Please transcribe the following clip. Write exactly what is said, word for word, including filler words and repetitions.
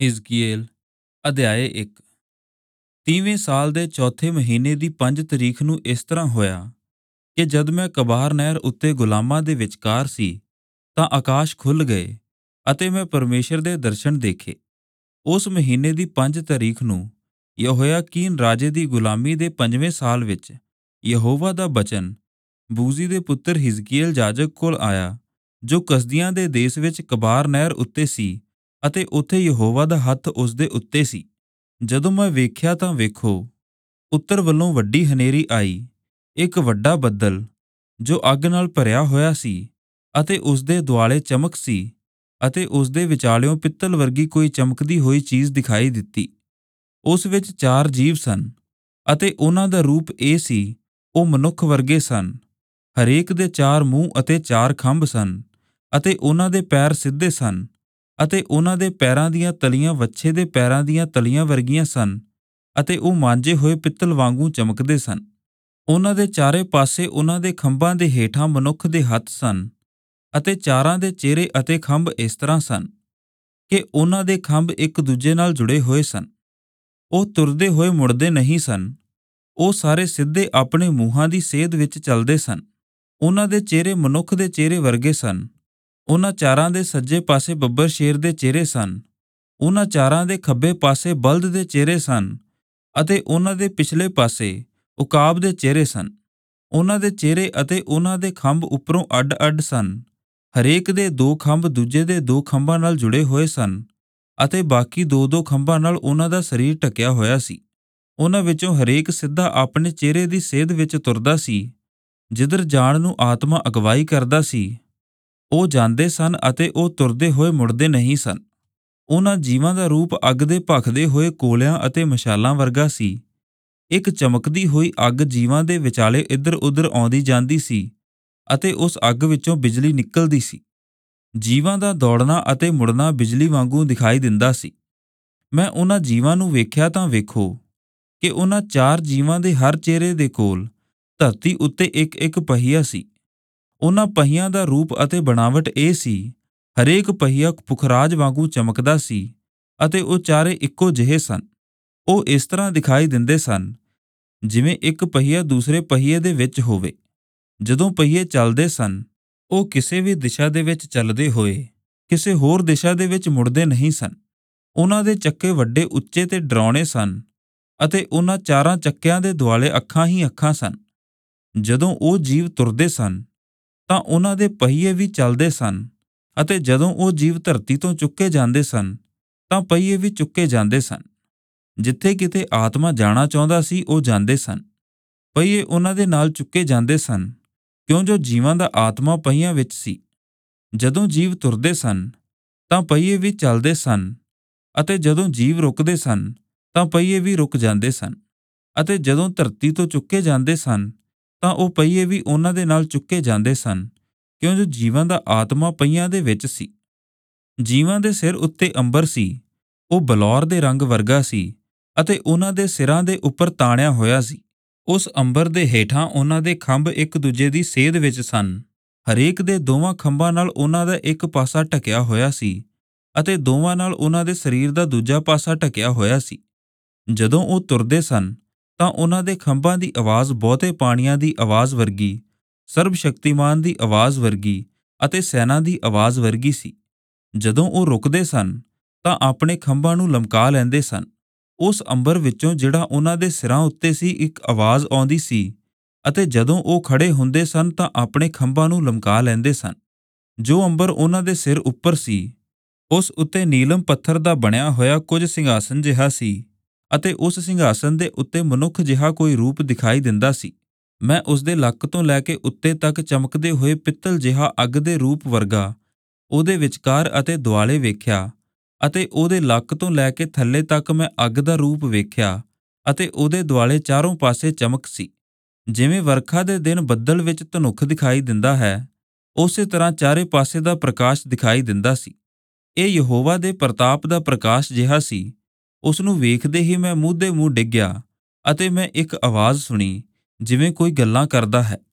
ਹਿਜ਼ਕੀਏਲ ਅਧਿਆਇ ਇੱਕ। ਤੀਵੇਂ ਸਾਲ ਦੇ ਚੌਥੇ ਮਹੀਨੇ ਦੀ ਪੰਜ ਤਰੀਕ ਨੂੰ ਇਸ ਤਰ੍ਹਾਂ ਹੋਇਆ ਕਿ ਜਦ ਮੈਂ ਕਬਾਰ ਨਹਿਰ ਉੱਤੇ ਗੁਲਾਮਾਂ ਦੇ ਵਿਚਕਾਰ ਸੀ, ਤਾਂ ਆਕਾਸ਼ ਖੁੱਲ੍ਹ ਗਏ ਅਤੇ ਮੈਂ ਪਰਮੇਸ਼ਰ ਦੇ ਦਰਸ਼ਨ ਦੇਖੇ। ਉਸ ਮਹੀਨੇ ਦੀ ਪੰਜ ਤਰੀਕ ਨੂੰ ਯਹੋਯਾਕੀਨ ਰਾਜੇ ਦੀ ਗੁਲਾਮੀ ਦੇ ਪੰਜਵੇਂ ਸਾਲ ਵਿੱਚ ਯਹੋਵਾ ਦਾ ਬਚਨ ਬੂਜ਼ੀ ਦੇ ਪੁੱਤਰ ਹਿਜ਼ਕੀਏਲ ਜਾਜਕ ਕੋਲ ਆਇਆ, ਜੋ ਕਸਦੀਆਂ ਦੇ ਦੇਸ਼ ਵਿੱਚ ਕਬਾਰ ਨਹਿਰ ਉੱਤੇ ਸੀ, ਅਤੇ ਉੱਥੇ ਯਹੋਵਾ ਦਾ ਹੱਥ ਉਸ ਦੇ ਉੱਤੇ ਸੀ। ਜਦੋਂ ਮੈਂ ਵੇਖਿਆ ਤਾਂ ਵੇਖੋ, ਉੱਤਰ ਵੱਲੋਂ ਵੱਡੀ ਹਨੇਰੀ ਆਈ, ਇੱਕ ਵੱਡਾ ਬੱਦਲ ਜੋ ਅੱਗ ਨਾਲ ਭਰਿਆ ਹੋਇਆ ਸੀ, ਅਤੇ ਉਸ ਦੇ ਦੁਆਲੇ ਚਮਕ ਸੀ, ਅਤੇ ਉਸ ਦੇ ਵਿਚਾਲਿਓਂ ਪਿੱਤਲ ਵਰਗੀ ਕੋਈ ਚਮਕਦੀ ਹੋਈ ਚੀਜ਼ ਦਿਖਾਈ ਦਿੱਤੀ। ਉਸ ਵਿੱਚ ਚਾਰ ਜੀਵ ਸਨ, ਅਤੇ ਉਹਨਾਂ ਦਾ ਰੂਪ ਇਹ ਸੀ, ਉਹ ਮਨੁੱਖ ਵਰਗੇ ਸਨ। ਹਰੇਕ ਦੇ ਚਾਰ ਮੂੰਹ ਅਤੇ ਚਾਰ ਖੰਭ ਸਨ, ਅਤੇ ਉਹਨਾਂ ਦੇ ਪੈਰ ਸਿੱਧੇ ਸਨ, ਅਤੇ ਉਹਨਾਂ ਦੇ ਪੈਰਾਂ ਦੀਆਂ ਤਲੀਆਂ ਵੱਛੇ ਦੇ ਪੈਰਾਂ ਦੀਆਂ ਤਲੀਆਂ ਵਰਗੀਆਂ ਸਨ, ਅਤੇ ਉਹ ਮਾਂਜੇ ਹੋਏ ਪਿੱਤਲ ਵਾਂਗੂ ਚਮਕਦੇ ਸਨ। ਉਹਨਾਂ ਦੇ ਚਾਰੇ ਪਾਸੇ ਉਹਨਾਂ ਦੇ ਖੰਭਾਂ ਦੇ ਹੇਠਾਂ ਮਨੁੱਖ ਦੇ ਹੱਥ ਸਨ, ਅਤੇ ਚਾਰਾਂ ਦੇ ਚਿਹਰੇ ਅਤੇ ਖੰਭ ਇਸ ਤਰ੍ਹਾਂ ਸਨ ਕਿ ਉਹਨਾਂ ਦੇ ਖੰਭ ਇੱਕ ਦੂਜੇ ਨਾਲ ਜੁੜੇ ਹੋਏ ਸਨ। ਉਹ ਤੁਰਦੇ ਹੋਏ ਮੁੜਦੇ ਨਹੀਂ ਸਨ, ਉਹ ਸਾਰੇ ਸਿੱਧੇ ਆਪਣੇ ਮੂੰਹਾਂ ਦੀ ਸੇਧ ਵਿੱਚ ਚੱਲਦੇ ਸਨ। ਉਹਨਾਂ ਦੇ ਚਿਹਰੇ ਮਨੁੱਖ ਦੇ ਚਿਹਰੇ ਵਰਗੇ ਸਨ। ਉਹਨਾਂ ਚਾਰਾਂ ਦੇ ਸੱਜੇ ਪਾਸੇ ਬੱਬਰ ਸ਼ੇਰ ਦੇ ਚਿਹਰੇ ਸਨ, ਉਹਨਾਂ ਚਾਰਾਂ ਦੇ ਖੱਬੇ ਪਾਸੇ ਬਲਦ ਦੇ ਚਿਹਰੇ ਸਨ, ਅਤੇ ਉਹਨਾਂ ਦੇ ਪਿਛਲੇ ਪਾਸੇ ਉਕਾਬ ਦੇ ਚਿਹਰੇ ਸਨ। ਉਹਨਾਂ ਦੇ ਚਿਹਰੇ ਅਤੇ ਉਹਨਾਂ ਦੇ ਖੰਭ ਉੱਪਰੋਂ ਅੱਡ-ਅੱਡ ਸਨ। ਹਰੇਕ ਦੇ ਦੋ ਖੰਭ ਦੂਜੇ ਦੇ ਦੋ ਖੰਭਾਂ ਨਾਲ ਜੁੜੇ ਹੋਏ ਸਨ, ਅਤੇ ਬਾਕੀ ਦੋ-ਦੋ ਖੰਭਾਂ ਨਾਲ ਉਹਨਾਂ ਦਾ ਸਰੀਰ ਢਕਿਆ ਹੋਇਆ ਸੀ। ਉਹਨਾਂ ਵਿੱਚੋਂ ਹਰੇਕ ਸਿੱਧਾ ਆਪਣੇ ਚਿਹਰੇ ਦੀ ਸੇਧ ਵਿੱਚ ਤੁਰਦਾ ਸੀ। ਜਿੱਧਰ ਜਾਣ ਨੂੰ ਆਤਮਾ ਅਗਵਾਈ ਕਰਦਾ ਸੀ, ਉਹ ਜਾਂਦੇ ਸਨ, ਅਤੇ ਉਹ ਤੁਰਦੇ ਹੋਏ ਮੁੜਦੇ ਨਹੀਂ ਸਨ। ਉਹਨਾਂ ਜੀਵਾਂ ਦਾ ਰੂਪ ਅੱਗ ਦੇ ਭਖਦੇ ਹੋਏ ਕੋਲਿਆਂ ਅਤੇ ਮਸ਼ਾਲਾਂ ਵਰਗਾ ਸੀ। ਇੱਕ ਚਮਕਦੀ ਹੋਈ ਅੱਗ ਜੀਵਾਂ ਦੇ ਵਿਚਾਲੇ ਇੱਧਰ-ਉੱਧਰ ਆਉਂਦੀ ਜਾਂਦੀ ਸੀ, ਅਤੇ ਉਸ ਅੱਗ ਵਿੱਚੋਂ ਬਿਜਲੀ ਨਿਕਲਦੀ ਸੀ। ਜੀਵਾਂ ਦਾ ਦੌੜਨਾ ਅਤੇ ਮੁੜਨਾ ਬਿਜਲੀ ਵਾਂਗੂ ਦਿਖਾਈ ਦਿੰਦਾ ਸੀ। ਮੈਂ ਉਹਨਾਂ ਜੀਵਾਂ ਨੂੰ ਵੇਖਿਆ ਤਾਂ ਵੇਖੋ ਕਿ ਉਹਨਾਂ ਚਾਰ ਜੀਵਾਂ ਦੇ ਹਰ ਚਿਹਰੇ ਦੇ ਕੋਲ ਧਰਤੀ ਉੱਤੇ ਇੱਕ-ਇੱਕ ਪਹੀਆ ਸੀ। ਉਹਨਾਂ ਪਹੀਆਂ ਦਾ ਰੂਪ ਅਤੇ ਬਣਾਵਟ ਇਹ ਸੀ, ਹਰੇਕ ਪਹੀਆ ਪੁਖਰਾਜ ਵਾਂਗੂ ਚਮਕਦਾ ਸੀ, ਅਤੇ ਉਹ ਚਾਰੇ ਇੱਕੋ ਜਿਹੇ ਸਨ। ਉਹ ਇਸ ਤਰ੍ਹਾਂ ਦਿਖਾਈ ਦਿੰਦੇ ਸਨ, ਜਿਵੇਂ ਇੱਕ ਪਹੀਆ ਦੂਸਰੇ ਪਹੀਏ ਦੇ ਵਿੱਚ ਹੋਵੇ। ਜਦੋਂ ਪਹੀਏ ਚੱਲਦੇ ਸਨ, ਉਹ ਕਿਸੇ ਵੀ ਦਿਸ਼ਾ ਦੇ ਵਿੱਚ ਚੱਲਦੇ ਹੋਏ ਕਿਸੇ ਹੋਰ ਦਿਸ਼ਾ ਦੇ ਵਿੱਚ ਮੁੜਦੇ ਨਹੀਂ ਸਨ। ਉਹਨਾਂ ਦੇ ਚੱਕੇ ਵੱਡੇ, ਉੱਚੇ ਤੇ ਡਰਾਉਣੇ ਸਨ, ਅਤੇ ਉਹਨਾਂ ਚਾਰਾਂ ਚੱਕਿਆਂ ਦੇ ਦੁਆਲੇ ਅੱਖਾਂ ਹੀ ਅੱਖਾਂ ਸਨ। ਜਦੋਂ ਉਹ ਜੀਵ ਤੁਰਦੇ ਸਨ, ਤਾਂ ਉਹਨਾਂ ਦੇ ਪਹੀਏ ਵੀ ਚੱਲਦੇ ਸਨ, ਅਤੇ ਜਦੋਂ ਉਹ ਜੀਵ ਧਰਤੀ ਤੋਂ ਚੁੱਕੇ ਜਾਂਦੇ ਸਨ, ਤਾਂ ਪਹੀਏ ਵੀ ਚੁੱਕੇ ਜਾਂਦੇ ਸਨ। ਜਿੱਥੇ ਕਿਤੇ ਆਤਮਾ ਜਾਣਾ ਚਾਹੁੰਦਾ ਸੀ, ਉਹ ਜਾਂਦੇ ਸਨ। ਪਹੀਏ ਉਹਨਾਂ ਦੇ ਨਾਲ ਚੁੱਕੇ ਜਾਂਦੇ ਸਨ, ਕਿਉਂ ਜੋ ਜੀਵਾਂ ਦਾ ਆਤਮਾ ਪਹੀਆਂ ਵਿੱਚ ਸੀ। ਜਦੋਂ ਜੀਵ ਤੁਰਦੇ ਸਨ, ਤਾਂ ਪਹੀਏ ਵੀ ਚੱਲਦੇ ਸਨ, ਅਤੇ ਜਦੋਂ ਜੀਵ ਰੁਕਦੇ ਸਨ, ਤਾਂ ਪਹੀਏ ਵੀ ਰੁਕ ਜਾਂਦੇ ਸਨ। ਅਤੇ ਜਦੋਂ ਧਰਤੀ ਤੋਂ ਚੁੱਕੇ ਜਾਂਦੇ ਸਨ, ਤਾਂ ਉਹ ਪਹੀਏ ਵੀ ਉਹਨਾਂ ਦੇ ਨਾਲ ਚੁੱਕੇ ਜਾਂਦੇ ਸਨ, ਕਿਉਂ ਜੋ ਜੀਵਾਂ ਦਾ ਆਤਮਾ ਪਹੀਆਂ ਦੇ ਵਿੱਚ ਸੀ। ਜੀਵਾਂ ਦੇ ਸਿਰ ਉੱਤੇ ਅੰਬਰ ਸੀ, ਉਹ ਬਲੌਰ ਦੇ ਰੰਗ ਵਰਗਾ ਸੀ, ਅਤੇ ਉਹਨਾਂ ਦੇ ਸਿਰਾਂ ਦੇ ਉੱਪਰ ਤਾਣਿਆ ਹੋਇਆ ਸੀ। ਉਸ ਅੰਬਰ ਦੇ ਹੇਠਾਂ ਉਹਨਾਂ ਦੇ ਖੰਭ ਇੱਕ ਦੂਜੇ ਦੀ ਸੇਧ ਵਿੱਚ ਸਨ। ਹਰੇਕ ਦੇ ਦੋਵਾਂ ਖੰਭਾਂ ਨਾਲ ਉਹਨਾਂ ਦਾ ਇੱਕ ਪਾਸਾ ਢਕਿਆ ਹੋਇਆ ਸੀ, ਅਤੇ ਦੋਵਾਂ ਨਾਲ ਉਹਨਾਂ ਦੇ ਸਰੀਰ ਦਾ ਦੂਜਾ ਪਾਸਾ ਢਕਿਆ ਹੋਇਆ ਸੀ। ਜਦੋਂ ਉਹ ਤੁਰਦੇ ਸਨ, ਤਾਂ ਉਹਨਾਂ ਦੇ ਖੰਭਾਂ ਦੀ ਆਵਾਜ਼ ਬਹੁਤੇ ਪਾਣੀਆਂ ਦੀ ਆਵਾਜ਼ ਵਰਗੀ, ਸਰਬ ਸ਼ਕਤੀਮਾਨ ਦੀ ਆਵਾਜ਼ ਵਰਗੀ, ਅਤੇ ਸੈਨਾ ਦੀ ਆਵਾਜ਼ ਵਰਗੀ ਸੀ। ਜਦੋਂ ਉਹ ਰੁਕਦੇ ਸਨ, ਤਾਂ ਆਪਣੇ ਖੰਭਾਂ ਨੂੰ ਲਮਕਾ ਲੈਂਦੇ ਸਨ। ਉਸ ਅੰਬਰ ਵਿੱਚੋਂ ਜਿਹੜਾ ਉਹਨਾਂ ਦੇ ਸਿਰਾਂ ਉੱਤੇ ਸੀ, ਇੱਕ ਆਵਾਜ਼ ਆਉਂਦੀ ਸੀ, ਅਤੇ ਜਦੋਂ ਉਹ ਖੜੇ ਹੁੰਦੇ ਸਨ, ਤਾਂ ਆਪਣੇ ਖੰਭਾਂ ਨੂੰ ਲਮਕਾ ਲੈਂਦੇ ਸਨ। ਜੋ ਅੰਬਰ ਉਹਨਾਂ ਦੇ ਸਿਰ ਉੱਪਰ ਸੀ, ਉਸ ਉੱਤੇ ਨੀਲਮ ਪੱਥਰ ਦਾ ਬਣਿਆ ਹੋਇਆ ਕੁਝ ਸਿੰਘਾਸਨ ਜਿਹਾ ਸੀ, ਅਤੇ ਉਸ ਸਿੰਘਾਸਨ ਦੇ ਉੱਤੇ ਮਨੁੱਖ ਜਿਹਾ ਕੋਈ ਰੂਪ ਦਿਖਾਈ ਦਿੰਦਾ ਸੀ। ਮੈਂ ਉਸ ਦੇ ਲੱਕ ਤੋਂ ਲੈ ਕੇ ਉੱਤੇ ਤੱਕ ਚਮਕਦੇ ਹੋਏ ਪਿੱਤਲ ਜਿਹਾ ਅੱਗ ਦੇ ਰੂਪ ਵਰਗਾ ਉਹਦੇ ਵਿਚਕਾਰ ਅਤੇ ਦੁਆਲੇ ਵੇਖਿਆ, ਅਤੇ ਉਹਦੇ ਲੱਕ ਤੋਂ ਲੈ ਕੇ ਥੱਲੇ ਤੱਕ ਮੈਂ ਅੱਗ ਦਾ ਰੂਪ ਵੇਖਿਆ, ਅਤੇ ਉਹਦੇ ਦੁਆਲੇ ਚਾਰੋਂ ਪਾਸੇ ਚਮਕ ਸੀ। ਜਿਵੇਂ ਵਰਖਾ ਦੇ ਦਿਨ ਬੱਦਲ ਵਿੱਚ ਧਨੁੱਖ ਦਿਖਾਈ ਦਿੰਦਾ ਹੈ, ਉਸੇ ਤਰ੍ਹਾਂ ਚਾਰੇ ਪਾਸੇ ਦਾ ਪ੍ਰਕਾਸ਼ ਦਿਖਾਈ ਦਿੰਦਾ ਸੀ। ਇਹ ਯਹੋਵਾ ਦੇ ਪ੍ਰਤਾਪ ਦਾ ਪ੍ਰਕਾਸ਼ ਜਿਹਾ ਸੀ। ਉਸ ਨੂੰ ਵੇਖਦੇ ਹੀ ਮੈਂ ਮੂੰਹ ਦੇ ਮੂੰਹ ਡਿੱਗਿਆ, ਅਤੇ ਮੈਂ ਇੱਕ ਆਵਾਜ਼ ਸੁਣੀ, ਜਿਵੇਂ ਕੋਈ ਗੱਲਾਂ ਕਰਦਾ ਹੈ।